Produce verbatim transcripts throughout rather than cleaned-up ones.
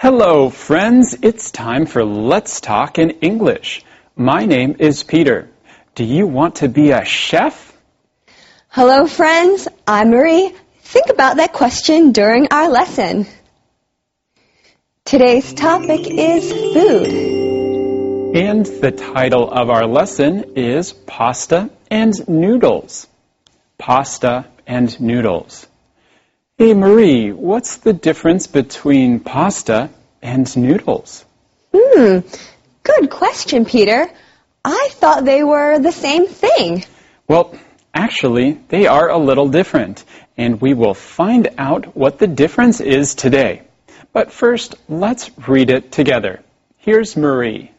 Hello, friends. It's time for Let's Talk in English. My name is Peter. Do you want to be a chef? Hello, friends. I'm Marie. Think about that question during our lesson. Today's topic is food. And the title of our lesson is Pasta and Noodles. Pasta and noodles. Hey, Marie, what's the difference between pasta and noodles? Hmm, good question, Peter. I thought they were the same thing. Well, actually, they are a little different, and we will find out what the difference is today. But first, let's read it together. Here's Marie.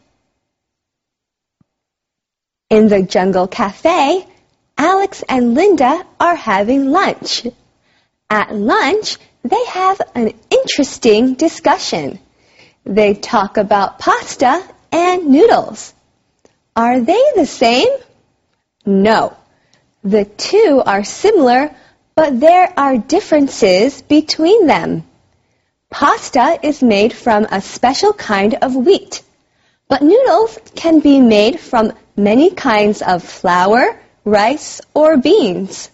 In the Jungle Cafe, Alex and Linda are having lunch. At lunch, they have an interesting discussion. They talk about pasta and noodles. Are they the same? No. The two are similar, but there are differences between them. Pasta is made from a special kind of wheat, but noodles can be made from many kinds of flour, rice, or beans.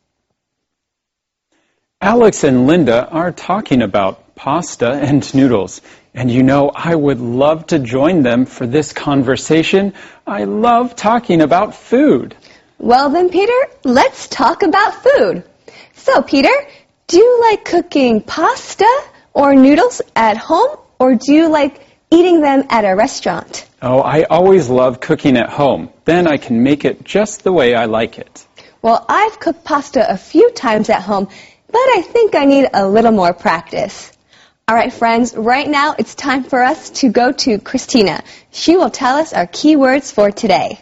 Alex and Linda are talking about pasta and noodles. And you know, I would love to join them for this conversation. I love talking about food. Well then, Peter, let's talk about food. So, Peter, do you like cooking pasta or noodles at home, or do you like eating them at a restaurant? Oh, I always love cooking at home. Then I can make it just the way I like it. Well, I've cooked pasta a few times at home, but I think I need a little more practice. All right, friends, right now it's time for us to go to Christina. She will tell us our key words for today.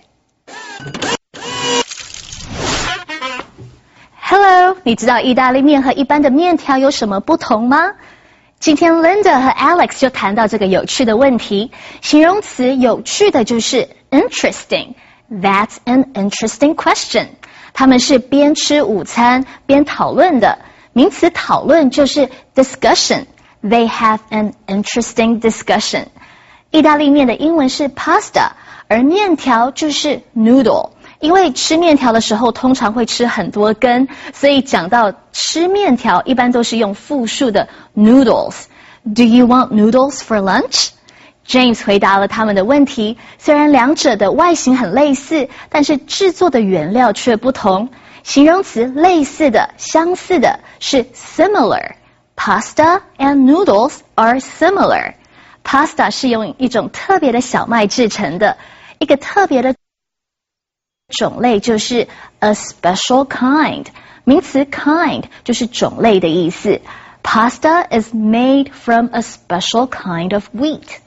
Hello, 你知道意大利面和一般的面条有什么不同吗？今天 Linda 和 Alex 就谈到这个有趣的问题。形容词有趣的就是 interesting. That's an interesting question. 他们是边吃午餐边讨论的。名词讨论就是 discussion. They have an interesting discussion. 意大利面的英文是 pasta, 而面条就是 noodle. 因为吃面条的时候通常会吃很多根，所以讲到吃面条一般都是用复数的 noodles. Do you want noodles for lunch? James 回答了他们的问题。虽然两者的外形很类似，但是制作的原料却不同。形容词类似的、相似的是 similar. Pasta and noodles are similar. Pasta 是用一种特别的小麦制成的，一个特别的种类就是 a special kind. 名词 kind 就是种类的意思。Pasta is made from a special kind of wheat.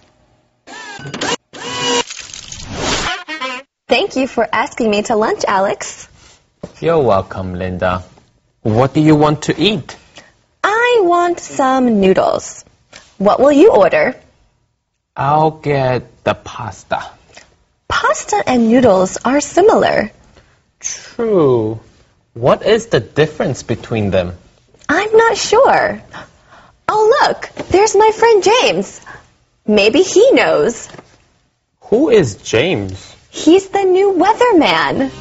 Thank you for asking me to lunch, Alex. You're welcome, Linda. What do you want to eat? I want some noodles. What will you order? I'll get the pasta. Pasta and noodles are similar. True. What is the difference between them? I'm not sure. Oh, look, there's my friend James. Maybe he knows. Who is James? He's the new weatherman.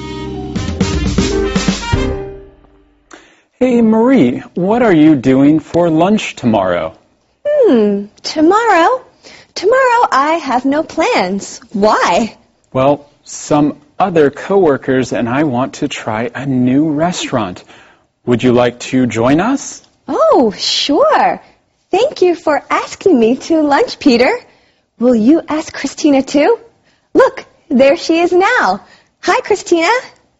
Hey, Marie, what are you doing for lunch tomorrow? Hmm, tomorrow? Tomorrow I have no plans. Why? Well, some other coworkers and I want to try a new restaurant. Would you like to join us? Oh, sure. Thank you for asking me to lunch, Peter. Will you ask Christina too? Look, there she is now. Hi, Christina.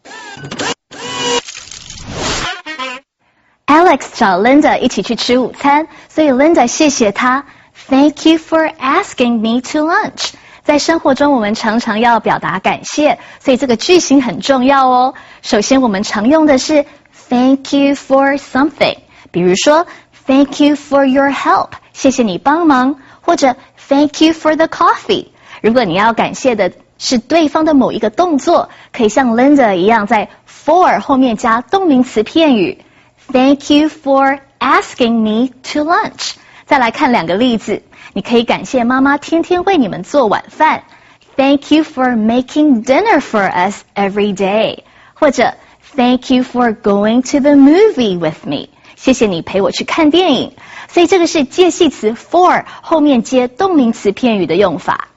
Alex 找 Linda 一起去吃午餐，所以 Linda 谢谢他。Thank you for asking me to lunch. 在生活中我们常常要表达感谢，所以这个句型很重要哦。首先我们常用的是 Thank you for something. 比如说 Thank you for your help. 谢谢你帮忙，或者 Thank you for the coffee. 如果你要感谢的是对方的某一个动作，可以像 Linda 一样在 for 后面加动名词片语。Thank you for asking me to lunch. 再来看两个例子，你可以感谢妈妈天天为你们做晚饭。Thank you for making dinner for us every day. 或者 Thank you for going to the movie with me. 谢谢你陪我去看电影。所以这个是介系词 for 后面接动名词片语的用法。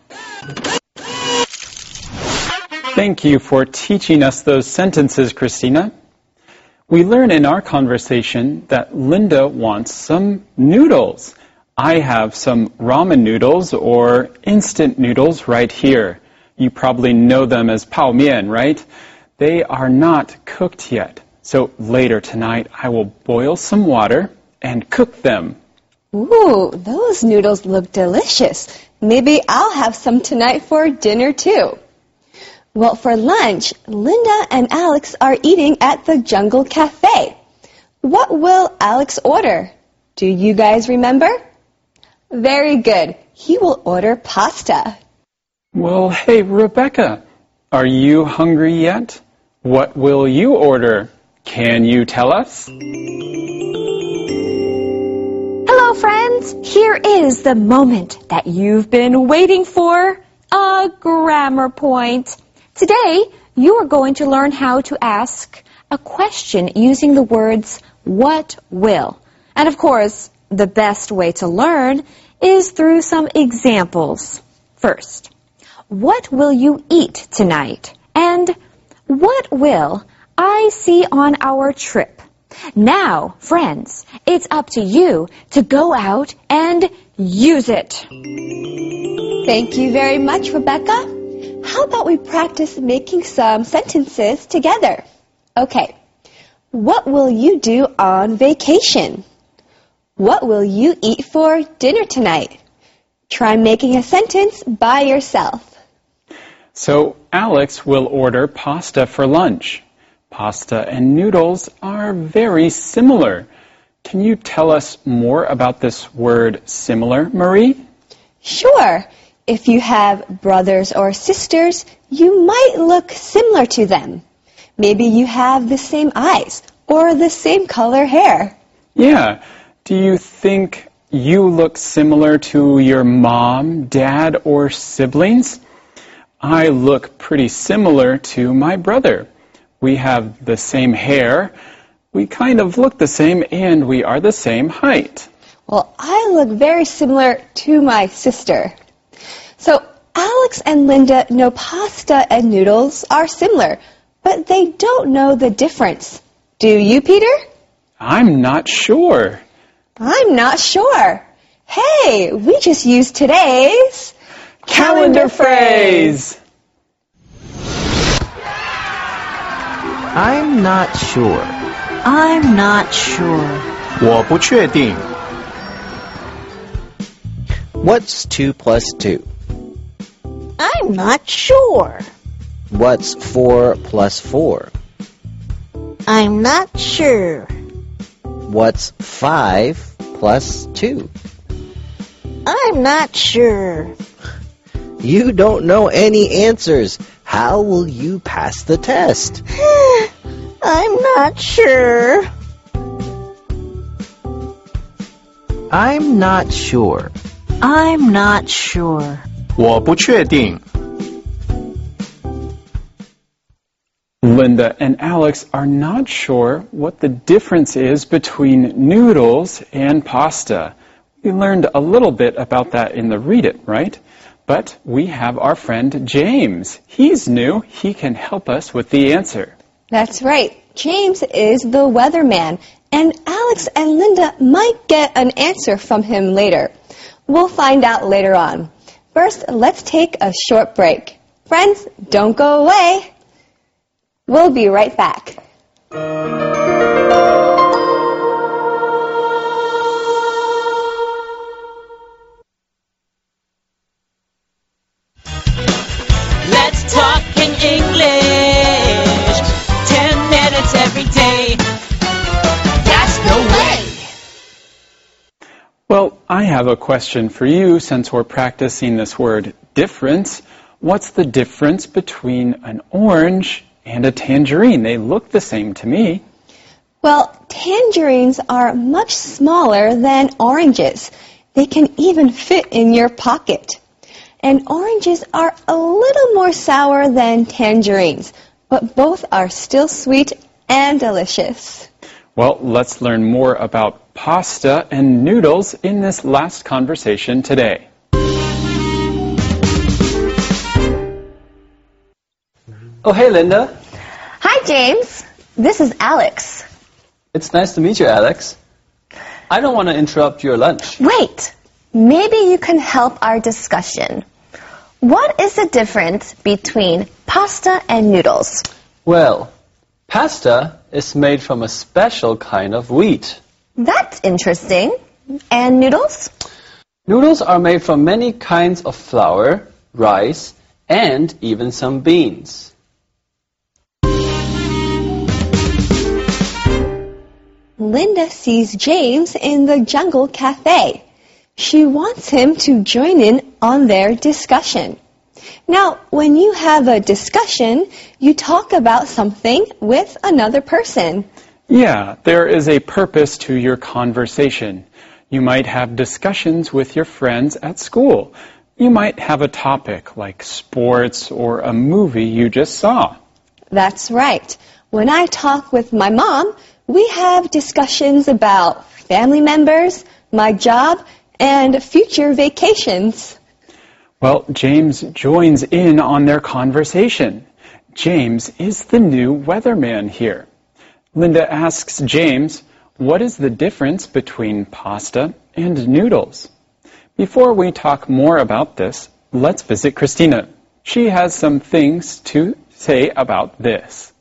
Thank you for teaching us those sentences, Christina. We learned in our conversation that Linda wants some noodles. I have some ramen noodles or instant noodles right here. You probably know them as 泡面, right? They are not cooked yet. So later tonight, I will boil some water and cook them. Ooh, those noodles look delicious. Maybe I'll have some tonight for dinner too. Well, for lunch, Linda and Alex are eating at the Jungle Cafe. What will Alex order? Do you guys remember? Very good. He will order pasta. Well, hey, Rebecca, are you hungry yet? What will you order? Can you tell us? Hello, friends. Here is the moment that you've been waiting for, a grammar point. Today, you are going to learn how to ask a question using the words what will. And of course, the best way to learn is through some examples. First, what will you eat tonight? And what will I see on our trip? Now, friends, it's up to you to go out and use it. Thank you very much, Rebecca. How about we practice making some sentences together? Okay. What will you do on vacation? What will you eat for dinner tonight? Try making a sentence by yourself. So Alex will order pasta for lunch. Pasta and noodles are very similar. Can you tell us more about this word similar, Marie? Sure. If you have brothers or sisters, you might look similar to them. Maybe you have the same eyes or the same color hair. Yeah. Do you think you look similar to your mom, dad, or siblings? I look pretty similar to my brother. We have the same hair, we kind of look the same, and we are the same height. Well, I look very similar to my sister. So Alex and Linda know pasta and noodles are similar, but they don't know the difference. Do you, Peter? I'm not sure. I'm not sure. Hey, we just used today's Calendar phrase. I'm not sure. I'm not sure. 我不确定。 What's two plus two? I'm not sure. What's four plus four? I'm not sure. What's five plus two? I'm not sure. You don't know any answers. How will you pass the test? I'm not sure. I'm not sure. I'm not sure. 我不确定。 Linda and Alex are not sure what the difference is between noodles and pasta. We learned a little bit about that in the Read It, right? But we have our friend James. He's new. He can help us with the answer. That's right. James is the weatherman, and Alex and Linda might get an answer from him later. We'll find out later on. First, let's take a short break. Friends, don't go away. We'll be right back. Let's talk in English. Ten minutes every day. That's the way. Well, I have a question for you since we're practicing this word difference. What's the difference between an orange and a tangerine? They look the same to me. Well, tangerines are much smaller than oranges, They can even fit in your pocket. And oranges are a little more sour than tangerines, but both are still sweet and delicious. Well, let's learn more about pasta and noodles in this last conversation today. Oh, hey, Linda. Hi, James. This is Alex. It's nice to meet you, Alex. I don't want to interrupt your lunch. Wait, maybe you can help our discussion. What is the difference between pasta and noodles? Well, pasta is made from a special kind of wheat. That's interesting. And noodles? Noodles are made from many kinds of flour, rice, and even some beans. Linda sees James in the Jungle Cafe. She wants him to join in on their discussion. Now, when you have a discussion, you talk about something with another person. Yeah, there is a purpose to your conversation. You might have discussions with your friends at school. You might have a topic like sports or a movie you just saw. That's right. When I talk with my mom, we have discussions about family members, my job, and future vacations. Well, James joins in on their conversation. James is the new weatherman here. Linda asks James, what is the difference between pasta and noodles? Before we talk more about this, let's visit Christina. She has some things to say about this.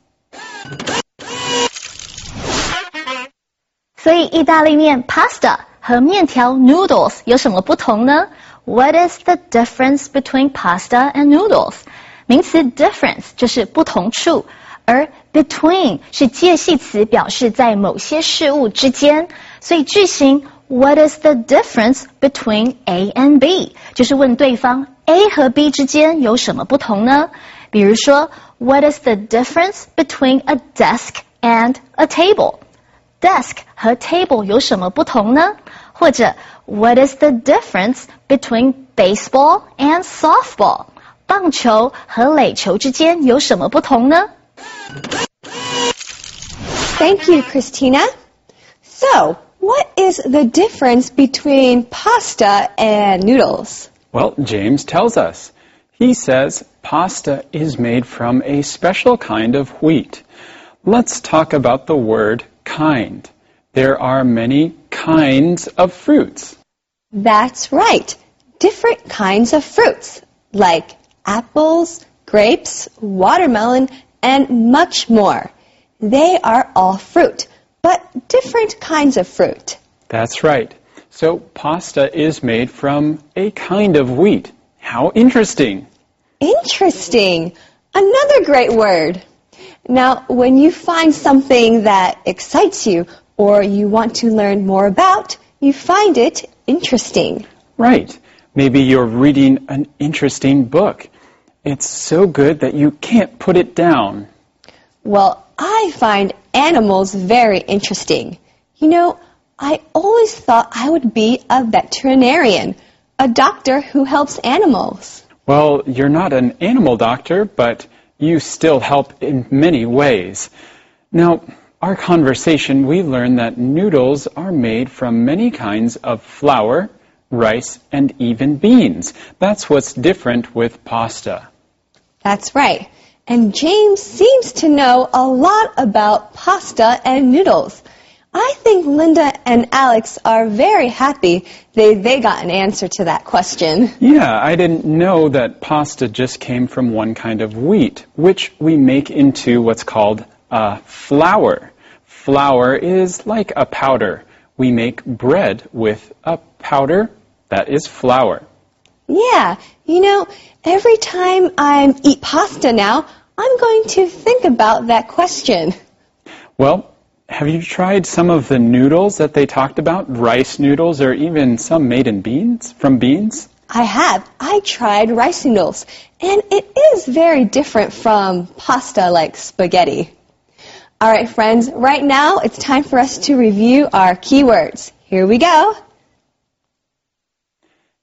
所以意大利面 pasta 和面条 noodles 有什么不同呢？ What is the difference between pasta and noodles? 名词 difference 就是不同处，而 between 是介系词，表示在某些事物之间。所以句型 What is the difference between A and B? 就是问对方 A 和 B 之间有什么不同呢？比如说 What is the difference between a desk and a table?Desk 和 table 有什么不同呢？或者 What is the difference between baseball and softball? 棒球和垒球之间有什么不同呢？ Thank you, Christina. So, what is the difference between pasta and noodles? Well, James tells us. He says pasta is made from a special kind of wheat. Let's talk about the word kind. There are many kinds of fruits. That's right. Different kinds of fruits, like apples, grapes, watermelon, and much more. They are all fruit, but different kinds of fruit. That's right. So pasta is made from a kind of wheat. How interesting. Interesting. Another great word. Now, when you find something that excites you or you want to learn more about, you find it interesting. Right. Maybe you're reading an interesting book. It's so good that you can't put it down. Well, I find animals very interesting. You know, I always thought I would be a veterinarian, a doctor who helps animals. Well, you're not an animal doctor, but you still help in many ways. Now, our conversation, we learned that noodles are made from many kinds of flour, rice, and even beans. That's what's different with pasta. That's right. And James seems to know a lot about pasta and noodles. I think Linda and Alex are very happy they, they got an answer to that question. Yeah, I didn't know that pasta just came from one kind of wheat, which we make into what's called a flour. Flour is like a powder. We make bread with a powder that is flour. Yeah, you know, every time I eat pasta now, I'm going to think about that question. Well, have you tried some of the noodles that they talked about? Rice noodles or even some made in beans, from beans? I have. I tried rice noodles, and it is very different from pasta like spaghetti. All right, friends, right now it's time for us to review our keywords. Here we go.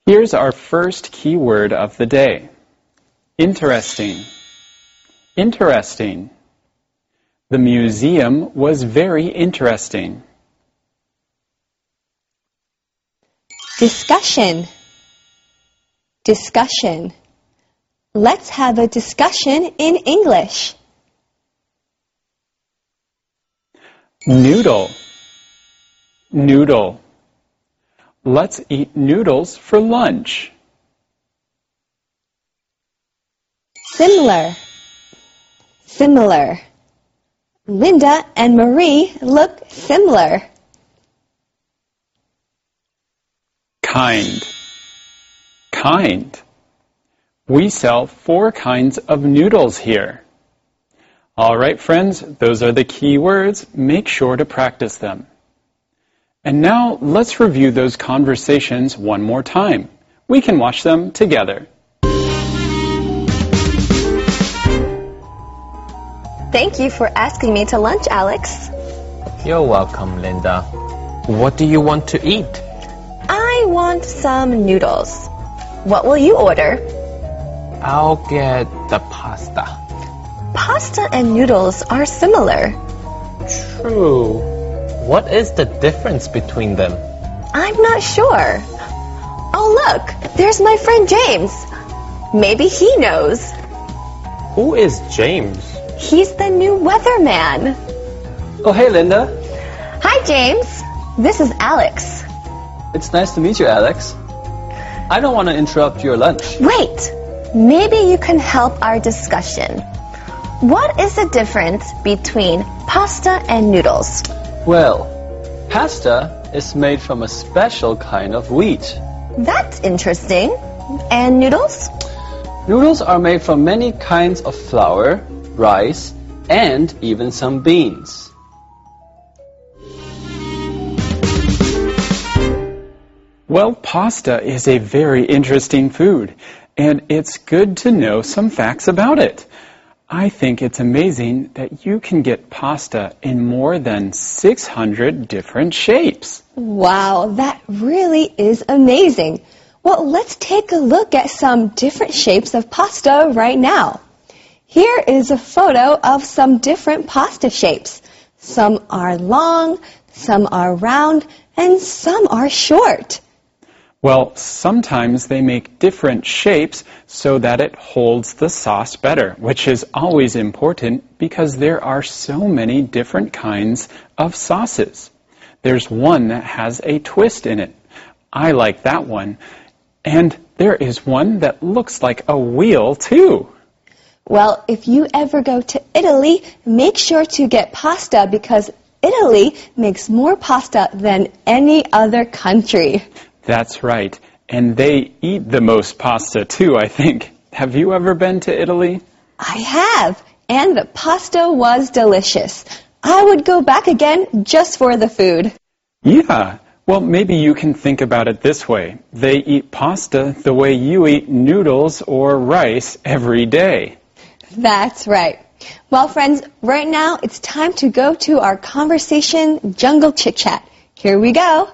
Here's our first keyword of the day. Interesting. Interesting. The museum was very interesting. Discussion. Discussion. Let's have a discussion in English. Noodle. Noodle. Let's eat noodles for lunch. Similar. Similar. Linda and Marie look similar. Kind. Kind. We sell four kinds of noodles here. All right, friends, those are the key words. Make sure to practice them. And now let's review those conversations one more time. We can watch them together. Thank you for asking me to lunch, Alex. You're welcome, Linda. What do you want to eat? I want some noodles. What will you order? I'll get the pasta. Pasta and noodles are similar. True. What is the difference between them? I'm not sure. Oh, look, there's my friend James. Maybe he knows. Who is James? He's the new weatherman. Oh, hey, Linda. Hi, James. This is Alex. It's nice to meet you, Alex. I don't want to interrupt your lunch. Wait, maybe you can help our discussion. What is the difference between pasta and noodles? Well, pasta is made from a special kind of wheat. That's interesting. And noodles? Noodles are made from many kinds of flour, rice, and even some beans. Well, pasta is a very interesting food, and it's good to know some facts about it. I think it's amazing that you can get pasta in more than six hundred different shapes. Wow, that really is amazing. Well, let's take a look at some different shapes of pasta right now. Here is a photo of some different pasta shapes. Some are long, some are round, and some are short. Well, sometimes they make different shapes so that it holds the sauce better, which is always important because there are so many different kinds of sauces. There's one that has a twist in it. I like that one. And there is one that looks like a wheel, too. Well, if you ever go to Italy, make sure to get pasta because Italy makes more pasta than any other country. That's right. And they eat the most pasta, too, I think. Have you ever been to Italy? I have. And the pasta was delicious. I would go back again just for the food. Yeah. Well, maybe you can think about it this way. They eat pasta the way you eat noodles or rice every day. That's right. Well, friends, right now it's time to go to our conversation jungle chit-chat. Here we go.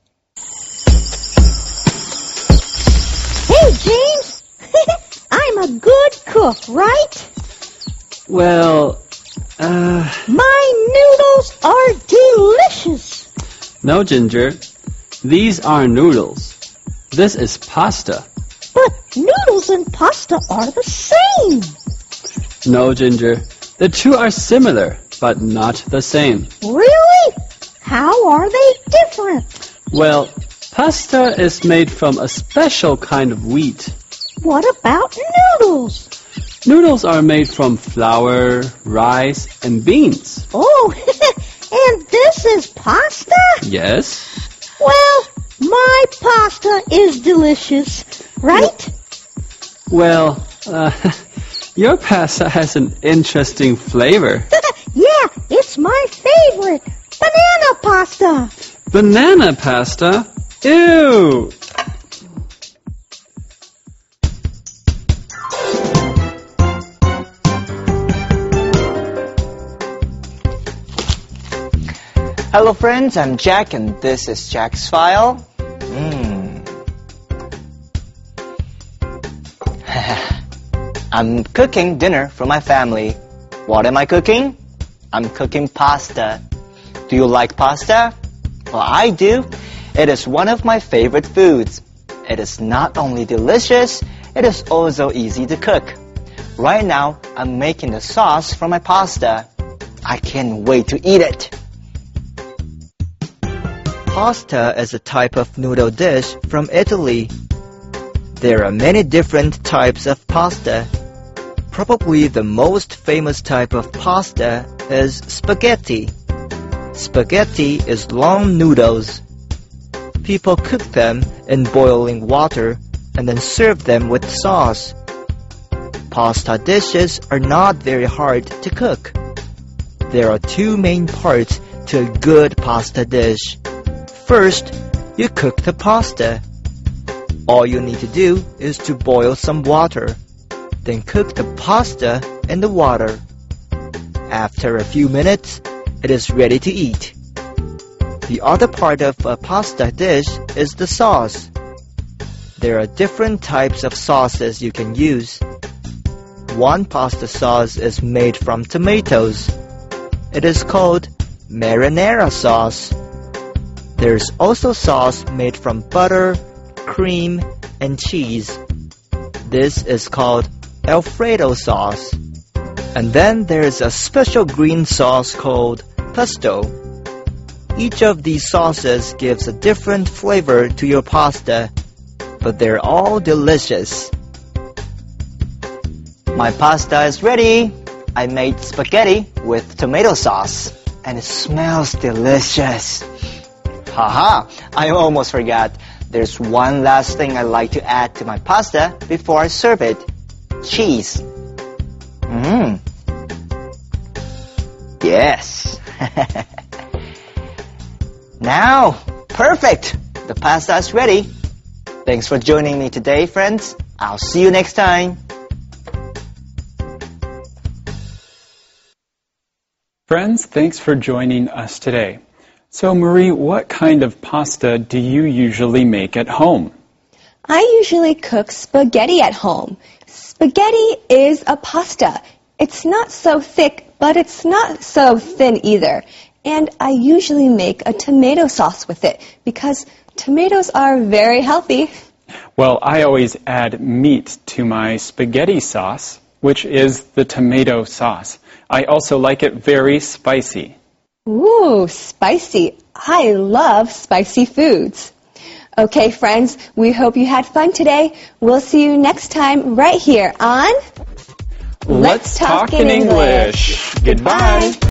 Hey, James. I'm a good cook, right? Well, uh... My noodles are delicious. no, Ginger. These are noodles. This is pasta. But noodles and pasta are the same. No, Ginger. The two are similar, but not the same. Really? How are they different? Well, pasta is made from a special kind of wheat. What about noodles? Noodles are made from flour, rice, and beans. Oh, and this is pasta? Yes. Well, my pasta is delicious, right? Well, uh, your pasta has an interesting flavor. Yeah, it's my favorite. Banana pasta. Banana pasta? Ew! Hello friends, I'm Jack and this is Jack's File. Mm. I'm cooking dinner for my family. What am I cooking? I'm cooking pasta. Do you like pasta? Well, I do. It is one of my favorite foods. It is not only delicious, it is also easy to cook. Right now, I'm making the sauce for my pasta. I can't wait to eat it. Pasta is a type of noodle dish from Italy. There are many different types of pasta. Probably the most famous type of pasta is spaghetti. Spaghetti is long noodles. People cook them in boiling water and then serve them with sauce. Pasta dishes are not very hard to cook. There are two main parts to a good pasta dish. First, you cook the pasta. All you need to do is to boil some water. Then cook the pasta in the water. After a few minutes, it is ready to eat. The other part of a pasta dish is the sauce. There are different types of sauces you can use. One pasta sauce is made from tomatoes. It is called marinara sauce. There's also sauce made from butter, cream, and cheese. This is called Alfredo sauce. And then there's a special green sauce called pesto. Each of these sauces gives a different flavor to your pasta, but they're all delicious. My pasta is ready. I made spaghetti with tomato sauce, and it smells delicious. Haha, I almost forgot. There's one last thing I like to add to my pasta before I serve it. Cheese. Mmm. Yes. Now, perfect. The pasta is ready. Thanks for joining me today, friends. I'll see you next time. Friends, thanks for joining us today. So, Marie, what kind of pasta do you usually make at home? I usually cook spaghetti at home. Spaghetti is a pasta. It's not so thick, but it's not so thin either. And I usually make a tomato sauce with it because tomatoes are very healthy. Well, I always add meat to my spaghetti sauce, which is the tomato sauce. I also like it very spicy. Ooh, spicy. I love spicy foods. Okay, friends, we hope you had fun today. We'll see you next time right here on Let's Talk in English. Goodbye.